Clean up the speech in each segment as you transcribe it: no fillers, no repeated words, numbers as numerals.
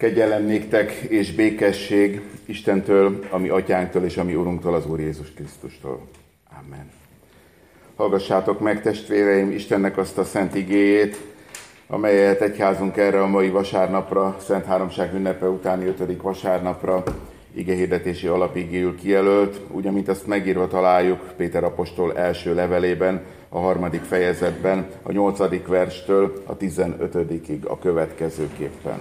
Kegyelem néktek és békesség Istentől, a mi atyánktól és a mi Urunktól, az Úr Jézus Krisztustól. Amen. Hallgassátok meg, testvéreim, Istennek azt a szent igéjét, amelyet egyházunk erre a mai vasárnapra, Szent Háromság ünnepe utáni 5. vasárnapra igehirdetési alapigéül kijelölt, úgy, amint azt megírva találjuk Péter apostol első levelében, a 3. fejezetben, a 8. verstől a 15-ig a következőképpen.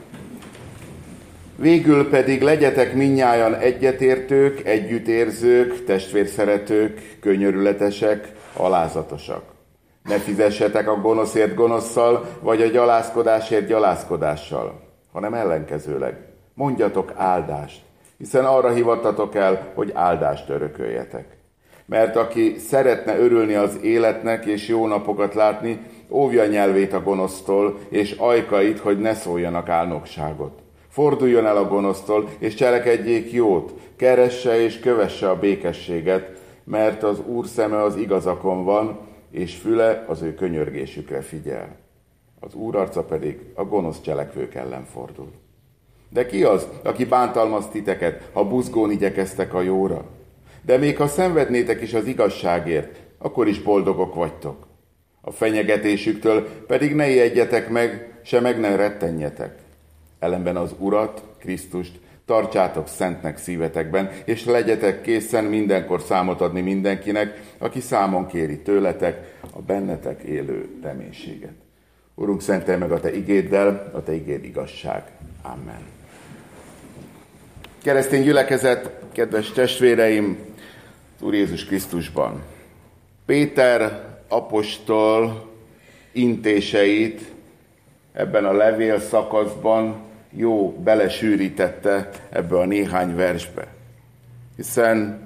Végül pedig legyetek mindnyájan egyetértők, együttérzők, testvérszeretők, könyörületesek, alázatosak. Ne fizessetek a gonoszért gonosszal, vagy a gyalázkodásért gyalázkodással, hanem ellenkezőleg. Mondjatok áldást, hiszen arra hivattatok el, hogy áldást örököljetek. Mert aki szeretne örülni az életnek és jó napokat látni, óvja nyelvét a gonosztól, és ajkait, hogy ne szóljanak álnokságot. Forduljon el a gonosztól, és cselekedjék jót, keresse és kövesse a békességet, mert az Úr szeme az igazakon van, és füle az ő könyörgésükre figyel. Az Úr arca pedig a gonosz cselekvők ellen fordul. De ki az, aki bántalmaz titeket, ha buzgón igyekeztek a jóra? De még ha szenvednétek is az igazságért, akkor is boldogok vagytok. A fenyegetésüktől pedig ne ijedjetek meg, se meg ne rettenjetek. Ellenben az Urat, Krisztust tartsátok szentnek szívetekben, és legyetek készen mindenkor számot adni mindenkinek, aki számon kéri tőletek a bennetek élő reménységet. Urunk, szentelj meg a Te igéddel, a Te igéd igazság. Amen. Keresztény gyülekezet, kedves testvéreim, Úr Jézus Krisztusban. Péter apostol intéseit ebben a levél szakaszban jó belesűrítette ebbe a néhány versbe. Hiszen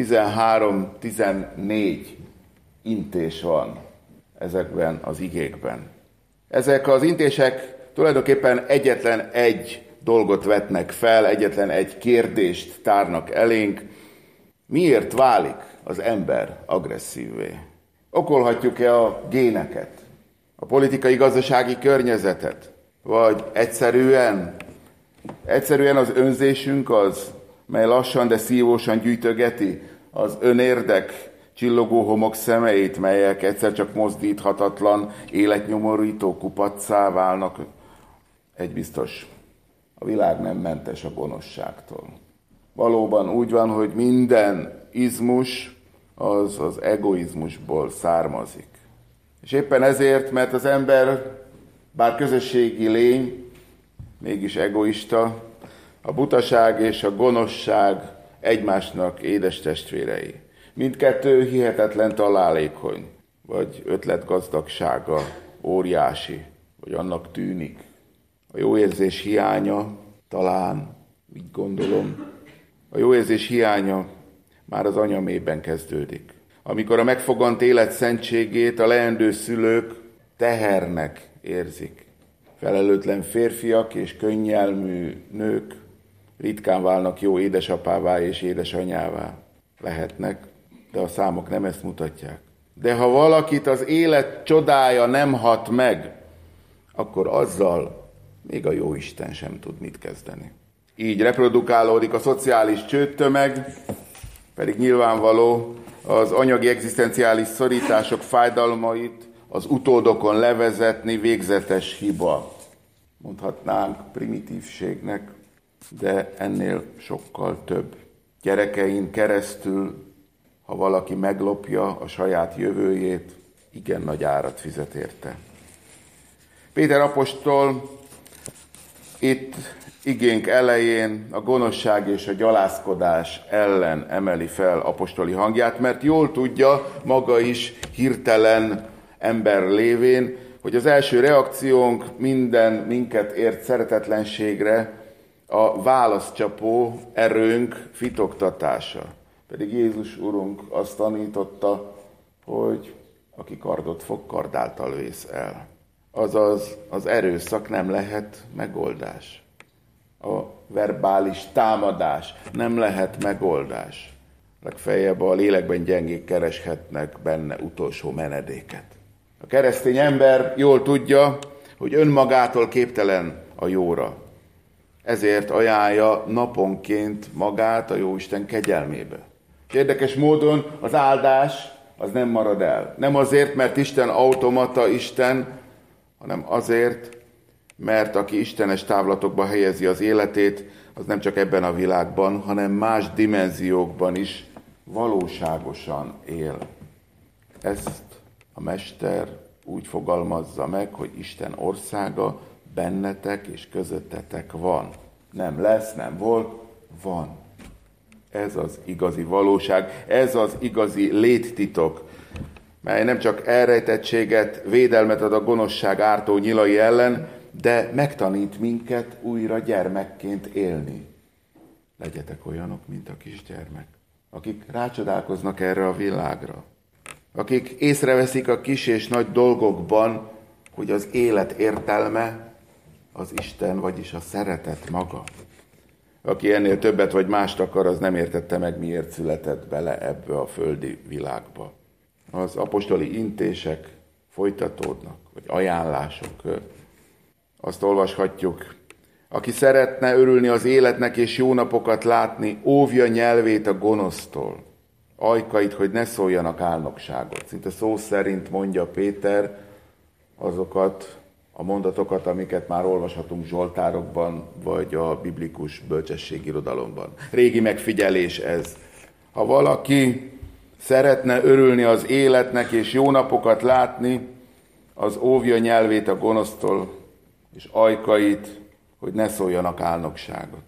13-14 intés van ezekben az igékben. Ezek az intések tulajdonképpen egyetlen egy dolgot vetnek fel, egyetlen egy kérdést tárnak elénk. Miért válik az ember agresszívvé? Okolhatjuk-e a géneket, a politikai-gazdasági környezetet? Vagy egyszerűen az önzésünk az, mely lassan, de szívósan gyűjtögeti az önérdek csillogó homok szemeit, melyek egyszer csak mozdíthatatlan, életnyomorító kupaccá válnak. Egy biztos, a világ nem mentes a gonoszságtól. Valóban úgy van, hogy minden izmus az egoizmusból származik. És éppen ezért, mert az ember, bár közösségi lény, mégis egoista, a butaság és a gonoszság egymásnak édes testvérei. Mindkettő hihetetlen találékony, vagy ötletgazdagsága óriási, vagy annak tűnik. A jó érzés hiánya, talán, így gondolom, a jó érzés hiánya már az anyamében kezdődik. Amikor a megfogant élet szentségét a leendő szülők tehernek érzik. Felelőtlen férfiak és könnyelmű nők ritkán válnak jó édesapává és édesanyává. Lehetnek, de a számok nem ezt mutatják. De ha valakit az élet csodája nem hat meg, akkor azzal még a Jóisten sem tud mit kezdeni. Így reprodukálódik a szociális csőttömeg, pedig nyilvánvaló az anyagi egzisztenciális szorítások fájdalmait az utódokon levezetni végzetes hiba. Mondhatnánk primitívségnek, de ennél sokkal több. Gyerekein keresztül, ha valaki meglopja a saját jövőjét, igen nagy árat fizet érte. Péter apostol itt igénk elején a gonoszság és a gyalázkodás ellen emeli fel apostoli hangját, mert jól tudja maga is hirtelen ember lévén, hogy az első reakciónk minden minket ért szeretetlenségre a válaszcsapó erőnk fitoktatása. Pedig Jézus Urunk azt tanította, hogy aki kardot fog, kardáltal vész el. Azaz az erőszak nem lehet megoldás. A verbális támadás nem lehet megoldás. Legfeljebb a lélekben gyengék kereshetnek benne utolsó menedéket. A keresztény ember jól tudja, hogy önmagától képtelen a jóra. ezért ajánlja naponként magát a Jóisten kegyelmébe. És érdekes módon az áldás az nem marad el. Nem azért, mert Isten automata Isten, hanem azért, mert aki istenes távlatokba helyezi az életét, az nem csak ebben a világban, hanem más dimenziókban is valóságosan él. Ezt a Mester úgy fogalmazza meg, hogy Isten országa bennetek és közöttetek van. Nem lesz, nem volt, van. Ez az igazi valóság, ez az igazi léttitok, mely nem csak elrejtettséget, védelmet ad a gonoszság ártó nyilai ellen, de megtanít minket újra gyermekként élni. Legyetek olyanok, mint a kisgyermek, akik rácsodálkoznak erre a világra, akik észreveszik a kis és nagy dolgokban, hogy az élet értelme az Isten, vagyis a szeretet maga. Aki ennél többet vagy mást akar, az nem értette meg, miért született bele ebbe a földi világba. Az apostoli intések folytatódnak, vagy ajánlások. Azt olvashatjuk, aki szeretne örülni az életnek és jó napokat látni, óvja nyelvét a gonosztól, ajkait, hogy ne szóljanak álnokságot. Szinte szó szerint mondja Péter azokat a mondatokat, amiket már olvashatunk zsoltárokban, vagy a biblikus bölcsességirodalomban. Régi megfigyelés ez. Ha valaki szeretne örülni az életnek és jó napokat látni, az óvja nyelvét a gonosztól, és ajkait, hogy ne szóljanak álnokságot.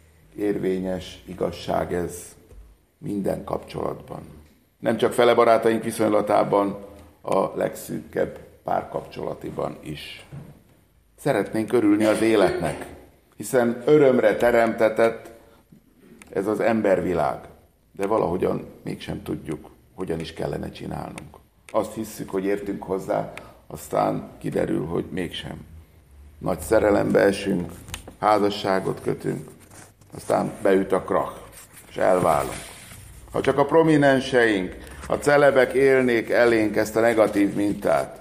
Érvényes igazság ez minden kapcsolatban. Nem csak felebarátaink viszonylatában, a legszűkebb párkapcsolatiban is. Szeretnénk örülni az életnek, hiszen örömre teremtetett ez az embervilág, de valahogyan mégsem tudjuk, hogyan is kellene csinálnunk. Azt hisszük, hogy értünk hozzá, aztán kiderül, hogy mégsem. Nagy szerelembe esünk, házasságot kötünk, aztán beüt a krach, és elválunk. Ha csak a prominenseink, a celebek élnék elénk ezt a negatív mintát,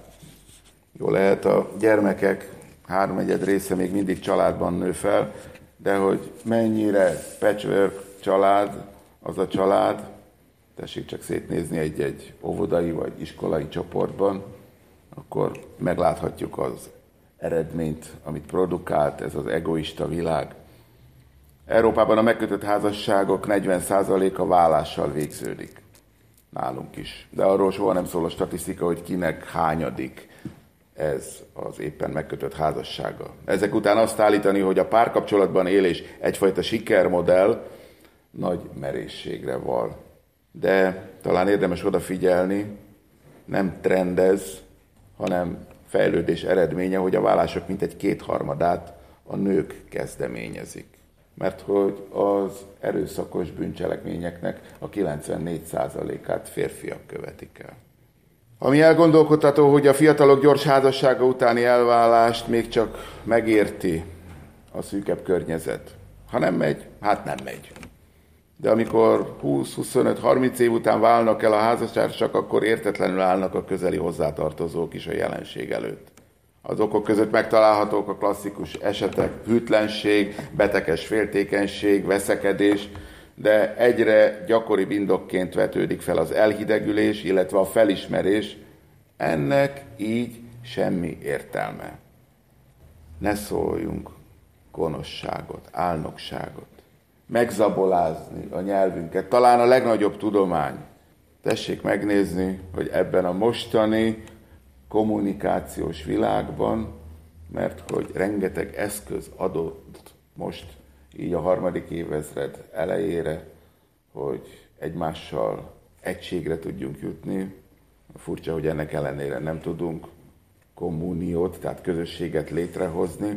jó lehet a gyermekek 3/4 része még mindig családban nő fel, de hogy mennyire patchwork család az a család, tessék csak szétnézni egy óvodai vagy iskolai csoportban, akkor megláthatjuk az eredményt, amit produkált ez az egoista világ. Európában a megkötött házasságok 40%-a válással végződik. Nálunk is. De arról soha nem szól a statisztika, hogy kinek hányadik ez az éppen megkötött házassága. Ezek után azt állítani, hogy a párkapcsolatban élés egyfajta sikermodell, nagy merészségre val. De talán érdemes odafigyelni, nem trendez, hanem fejlődés eredménye, hogy a vállások mintegy 2/3 a nők kezdeményezik. Mert hogy az erőszakos bűncselekményeknek a 94%-át férfiak követik el. Ami elgondolkodtató, hogy a fiatalok gyors házassága utáni elválást még csak megérti a szűkebb környezet. Ha nem megy, hát nem megy. De amikor 20-25-30 év után válnak el a házastársak, akkor értetlenül állnak a közeli hozzátartozók is a jelenség előtt. Az okok között megtalálhatók a klasszikus esetek, hűtlenség, beteges féltékenység, veszekedés, de egyre gyakoribb indokként vetődik fel az elhidegülés, illetve a felismerés, ennek így semmi értelme. Ne szóljunk gonoszságot, álnokságot, megzabolázni a nyelvünket, talán a legnagyobb tudomány. Tessék megnézni, hogy ebben a mostani kommunikációs világban, mert hogy rengeteg eszköz adott most így a 3. évezred elejére, hogy egymással egységre tudjunk jutni. Furcsa, hogy ennek ellenére nem tudunk kommuniót, tehát közösséget létrehozni,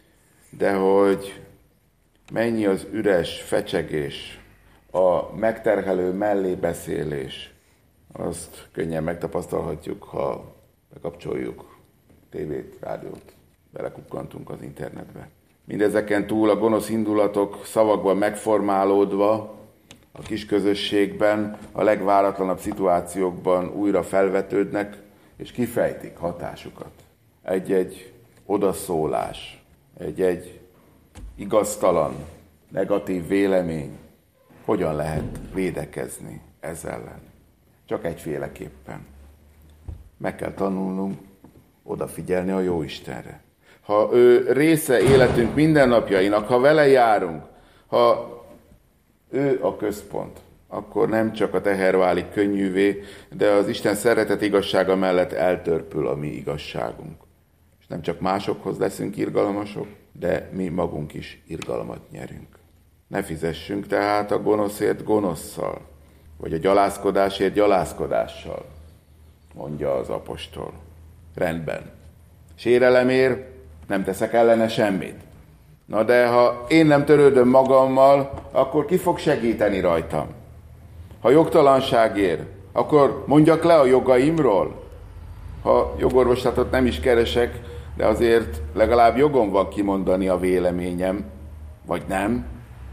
de hogy mennyi az üres fecsegés, a megterhelő mellébeszélés, azt könnyen megtapasztalhatjuk, ha bekapcsoljuk tévét, rádiót, belekukkantunk az internetbe. Mindezeken túl a gonosz indulatok szavakban megformálódva a kis közösségben, a legváratlanabb szituációkban újra felvetődnek, és kifejtik hatásukat. Egy-egy odaszólás, egy-egy igaztalan, negatív vélemény, hogyan lehet védekezni ez ellen? Csak egyféleképpen. Meg kell tanulnunk odafigyelni a Jóistenre. Ha ő része életünk mindennapjainak, ha vele járunk, ha ő a központ, akkor nem csak a teher válik könnyűvé, de az Isten szeretet igazsága mellett eltörpül a mi igazságunk. És nem csak másokhoz leszünk irgalmasok, de mi magunk is irgalmat nyerünk. Ne fizessünk tehát a gonoszért gonosszal, vagy a gyalázkodásért gyalázkodással, mondja az apostol. Rendben. Sérelemért nem teszek ellene semmit. Na de ha én nem törődöm magammal, akkor ki fog segíteni rajtam? Ha jogtalanságért, akkor mondjak le a jogaimról? Ha jogorvoslatot nem is keresek, de azért legalább jogom van kimondani a véleményem, vagy nem?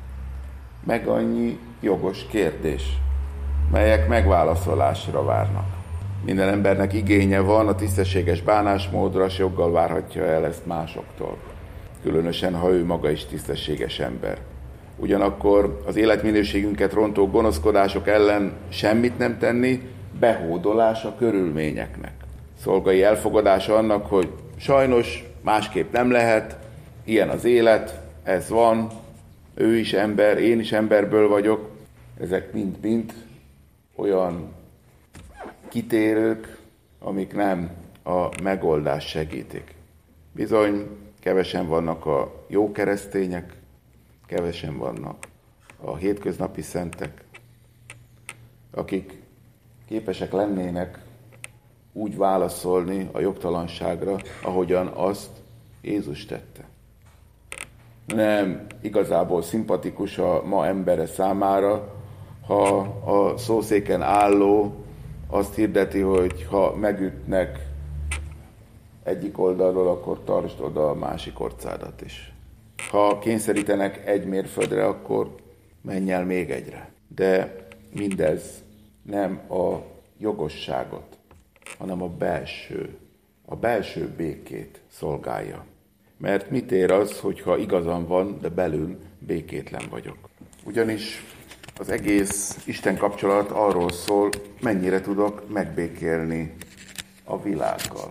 Meg annyi jogos kérdés, melyek megválaszolásra várnak. Minden embernek igénye van a tisztességes bánásmódra, s joggal várhatja el ezt másoktól. Különösen, ha ő maga is tisztességes ember. Ugyanakkor az életminőségünket rontó gonoszkodások ellen semmit nem tenni, behódolás a körülményeknek. Szolgai elfogadása annak, hogy sajnos másképp nem lehet, ilyen az élet, ez van, ő is ember, én is emberből vagyok. Ezek mind-mind olyan kitérők, amik nem a megoldást segítik. Bizony, kevesen vannak a jó keresztények, kevesen vannak a hétköznapi szentek, akik képesek lennének úgy válaszolni a jogtalanságra, ahogyan azt Jézus tette. Nem igazából szimpatikus a ma embere számára, ha a szószéken álló azt hirdeti, hogy ha megütnek egyik oldalról, akkor tartsd oda a másik orcádat is. Ha kényszerítenek egy mérföldre, akkor menj el még egyre. De mindez nem a jogosságot, hanem a belső békét szolgálja. Mert mit ér az, hogyha igazam van, de belül békétlen vagyok? Ugyanis az egész Isten kapcsolat arról szól, mennyire tudok megbékélni a világgal,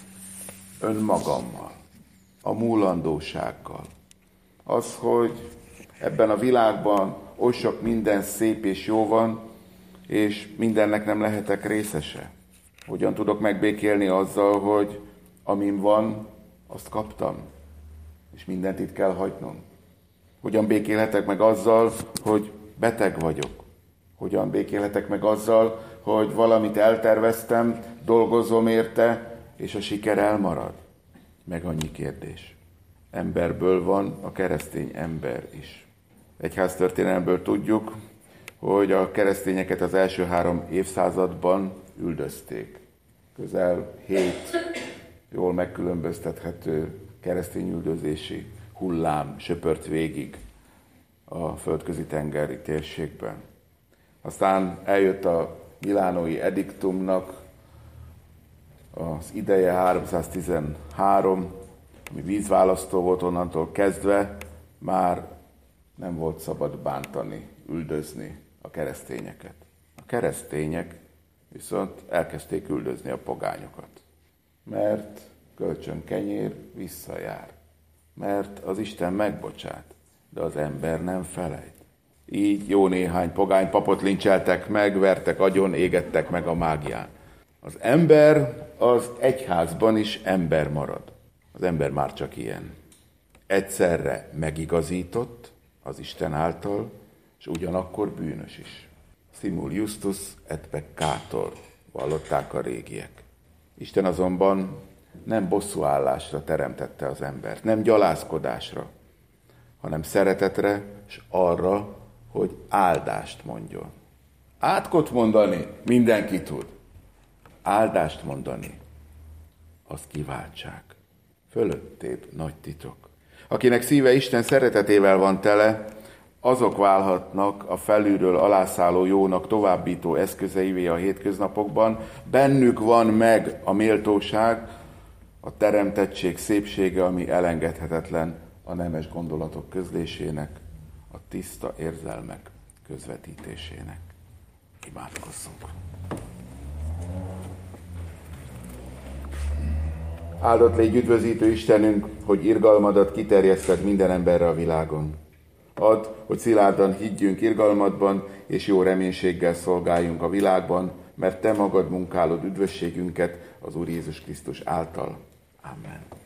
önmagammal, a múlandósággal. Az, hogy ebben a világban oly sok minden szép és jó van, és mindennek nem lehetek részese. Hogyan tudok megbékélni azzal, hogy amin van, azt kaptam, és mindent itt kell hagynom. Hogyan békélhetek meg azzal, hogy beteg vagyok? Hogyan békélhetek meg azzal, hogy valamit elterveztem, dolgozom érte, és a siker elmarad? Meg annyi kérdés. Emberből van a keresztény ember is. Egyháztörténelmből tudjuk, hogy a keresztényeket az első 3 évszázadban üldözték. Közel 7 jól megkülönböztethető keresztény üldözési hullám söpört végig a földközi tengeri térségben. Aztán eljött a milánói ediktumnak az ideje 313, ami vízválasztó volt, onnantól kezdve már nem volt szabad bántani, üldözni a keresztényeket. A keresztények viszont elkezdték üldözni a pogányokat, mert kölcsönkenyér visszajár, mert az Isten megbocsát, de az ember nem felejt. Így jó néhány pogány papot lincseltek meg, vertek agyon, égettek meg a mágián. Az ember az egyházban is ember marad. Az ember már csak ilyen. Egyszerre megigazított az Isten által, és ugyanakkor bűnös is. Simul justus et peccator, vallották a régiek. Isten azonban nem bosszúállásra teremtette az embert, nem gyalázkodásra, hanem szeretetre, és arra, hogy áldást mondjon. Átkot mondani mindenki tud. Áldást mondani, az kiváltság. Fölöttébb nagy titok. Akinek szíve Isten szeretetével van tele, azok válhatnak a felülről alászálló jónak továbbító eszközeivé a hétköznapokban. Bennük van meg a méltóság, a teremtettség szépsége, ami elengedhetetlen a nemes gondolatok közlésének, a tiszta érzelmek közvetítésének. Imádkozzunk! Áldott légy, üdvözítő Istenünk, hogy irgalmadat kiterjeszted minden emberre a világon. Add, hogy szilárdan higgyünk irgalmadban, és jó reménységgel szolgáljunk a világban, mert te magad munkálod üdvösségünket az Úr Jézus Krisztus által. Amen.